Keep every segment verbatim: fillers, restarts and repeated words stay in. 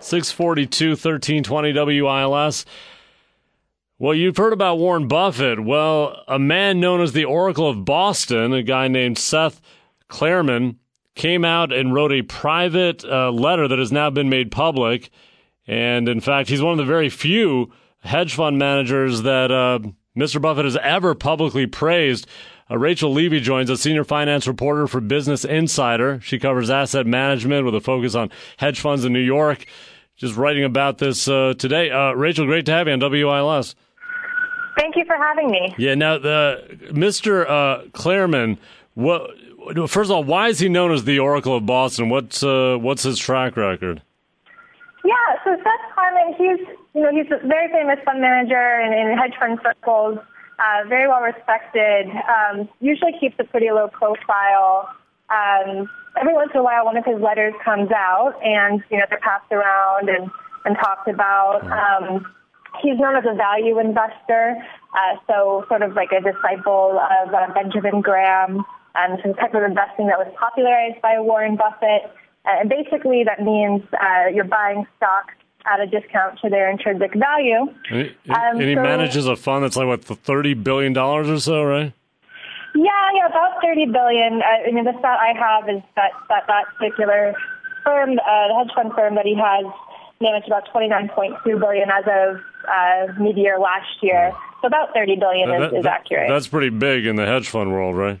six forty-two, thirteen twenty W I L S. Well, you've heard about Warren Buffett. Well, a man known as the Oracle of Boston, a guy named Seth Klarman, came out and wrote a private uh, letter that has now been made public. And in fact, he's one of the very few hedge fund managers that uh, Mister Buffett has ever publicly praised. Uh, Rachel Levy joins us, senior finance reporter for Business Insider. She covers asset management with a focus on hedge funds in New York. Just writing about this uh, today. Uh, Rachel, great to have you on W I L S. Thank you for having me. Yeah, now, the Mister Uh, Klarman, what, first of all, why is he known as the Oracle of Boston? What's, uh, what's his track record? Yeah, so Seth Klarman, he's, you know, he's a very famous fund manager in, in hedge fund circles, uh, very well respected, um, usually keeps a pretty low profile. Um, every once in a while, one of his letters comes out, and, you know, they're passed around and, and talked about. Um, He's known as a value investor, uh, so sort of like a disciple of uh, Benjamin Graham, and some type of investing that was popularized by Warren Buffett. Uh, and basically that means uh, you're buying stocks at a discount to their intrinsic value. And he, um, and he so, manages a fund that's like, what, thirty billion dollars or so, right? Yeah, yeah, about thirty billion dollars. Uh, I mean, the stat I have is that that, that particular firm, uh, the hedge fund firm that he has, managed about twenty-nine point two billion dollars as of uh, mid-year last year. So about thirty billion dollars that, is, is that, accurate. That's pretty big in the hedge fund world, right?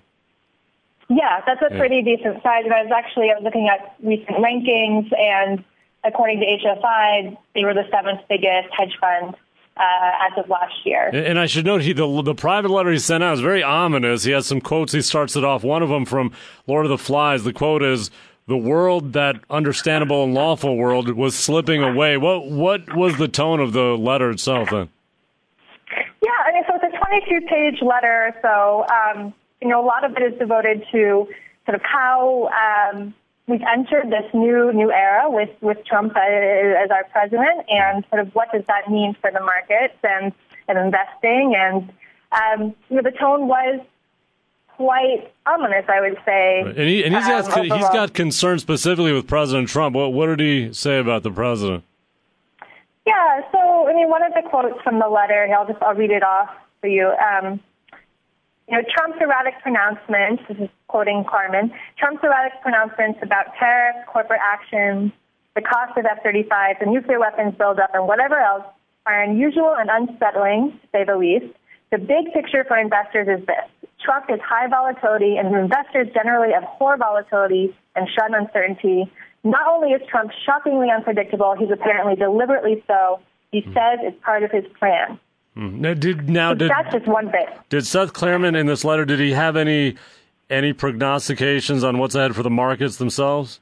Yeah, that's a yeah. pretty decent size. And I was actually I was looking at recent rankings, and according to H F I, they were the seventh biggest hedge fund uh, as of last year. And, and I should note, he the, the private letter he sent out is very ominous. He has some quotes. He starts it off. One of them from Lord of the Flies. The quote is, "The world, that understandable and lawful world, was slipping away." What what was the tone of the letter itself then? Yeah, I mean, so it's a twenty-two page letter. So, um, you know, a lot of it is devoted to sort of how um, we've entered this new new era with, with Trump as our president, and sort of what does that mean for the markets and, and investing. And, um, you know, the tone was quite ominous, I would say. Right. And, he, and he's, um, got, he's got concerns specifically with President Trump. What, what did he say about the president? Yeah, so, I mean, one of the quotes from the letter, I'll just, I'll read it off for you. Um, you know, Trump's erratic pronouncements, this is quoting Klarman, Trump's erratic pronouncements about tariffs, corporate actions, the cost of F thirty-five, the nuclear weapons buildup, and whatever else are unusual and unsettling, to say the least. The big picture for investors is this. Trump is high volatility, and investors generally abhor volatility and shun uncertainty. Not only is Trump shockingly unpredictable, he's apparently deliberately so. He says it's part of his plan. Mm. Now, did, now, so did, that's just one bit. Did Seth Klarman in this letter, did he have any any prognostications on what's ahead for the markets themselves?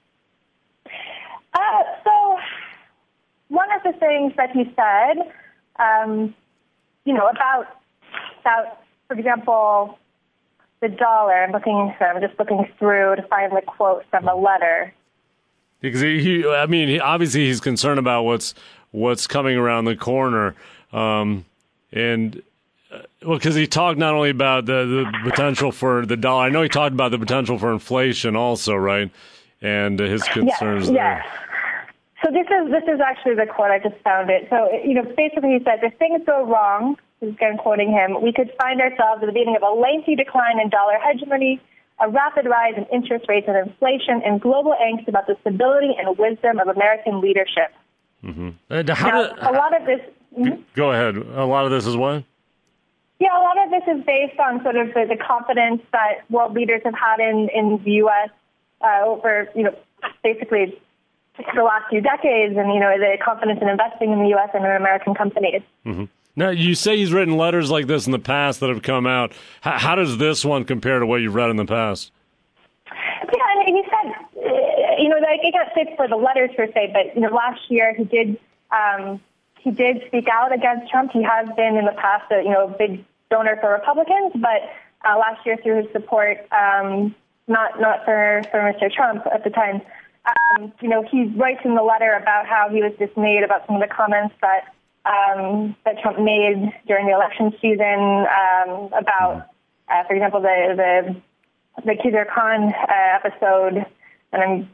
Uh, so one of the things that he said, um, you know, about, about, for example, the dollar, I'm looking, I'm just looking through to find the quote from the letter. Because he, he I mean, he, obviously he's concerned about what's what's coming around the corner, um, and uh, well, because he talked not only about the, the potential for the dollar. I know he talked about the potential for inflation also, right? And uh, his concerns yes, there. Yes. So this is this is actually the quote. I just found it. So you know, basically he said, if things go wrong, this is again quoting him, we could find ourselves at the beginning of a lengthy decline in dollar hegemony, a rapid rise in interest rates and inflation, and global angst about the stability and wisdom of American leadership. Mm-hmm. Uh, how now, did, a lot of this... Mm-hmm. Go ahead. A lot of this is what? Yeah, a lot of this is based on sort of the, the confidence that world leaders have had in, in the U S uh, over, you know, basically the last few decades, and, you know, the confidence in investing in the U S and in American companies. Mm-hmm. Now, you say he's written letters like this in the past that have come out. How, how does this one compare to what you've read in the past? Yeah, I mean, he said, uh, you know, like, it got fit for the letters per se, but, you know, last year he did um, he did speak out against Trump. He has been in the past, a, you know, a big donor for Republicans, but uh, last year through his support, um, not not for, for Mister Trump at the time, um, you know, he writes in the letter about how he was dismayed about some of the comments that um, that Trump made during the election season um, about, uh, for example, the the the Khizr Khan uh, episode, and I'm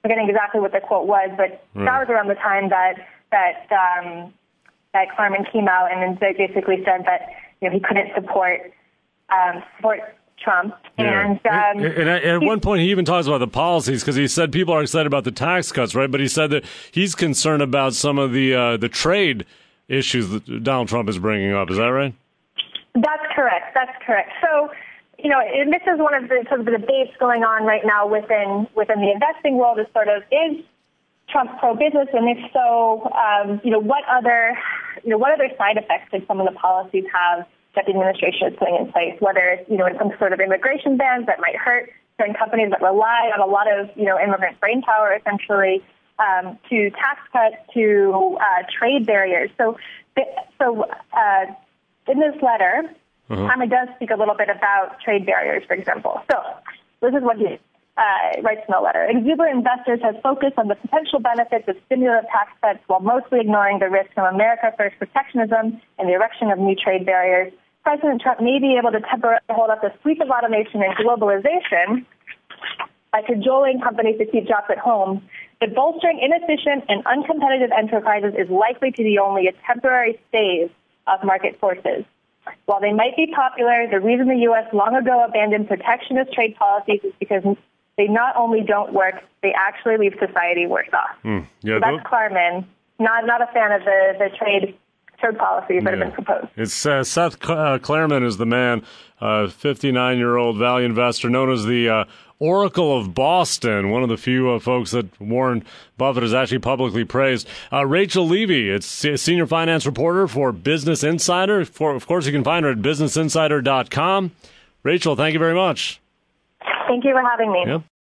forgetting exactly what the quote was, but mm. that was around the time that that um, that Klarman came out and then basically said that you know he couldn't support um, support Trump. Yeah. And, um, and, and at one point, he even talks about the policies because he said people are excited about the tax cuts, right? But he said that he's concerned about some of the uh, the trade issues that Donald Trump is bringing up. Is that right? That's correct. That's correct. So, you know, and this is one of the sort of the debates going on right now within within the investing world. Is sort of is Trump pro-business, and if so, um, you know, what other you know what other side effects did some of the policies have that the administration is putting in place, whether it's, you know, in some sort of immigration bans that might hurt certain companies that rely on a lot of, you know, immigrant brain power, essentially, um, to tax cuts, to uh, trade barriers. So, so uh, in this letter, uh-huh. Klarman does speak a little bit about trade barriers, for example. So this is what he uh, writes in the letter. Exuberant investors have focused on the potential benefits of stimulative tax cuts while mostly ignoring the risks of America First protectionism and the erection of new trade barriers. President Trump may be able to temporarily hold up the sweep of automation and globalization by cajoling companies to keep jobs at home, but bolstering inefficient and uncompetitive enterprises is likely to be only a temporary stave of market forces. While they might be popular, the reason the U S long ago abandoned protectionist trade policies is because they not only don't work, they actually leave society worse off. Mm, yeah, so that's Klarman, not not a fan of the, the trade trade policies that yeah. have been proposed. It's uh, Seth uh, Klarman is the man, uh, fifty-nine-year-old value investor known as the uh, Oracle of Boston, one of the few uh, folks that Warren Buffett has actually publicly praised. Uh, Rachel Levy, it's senior finance reporter for Business Insider. For, of course, you can find her at business insider dot com. Rachel, thank you very much. Thank you for having me. Yep.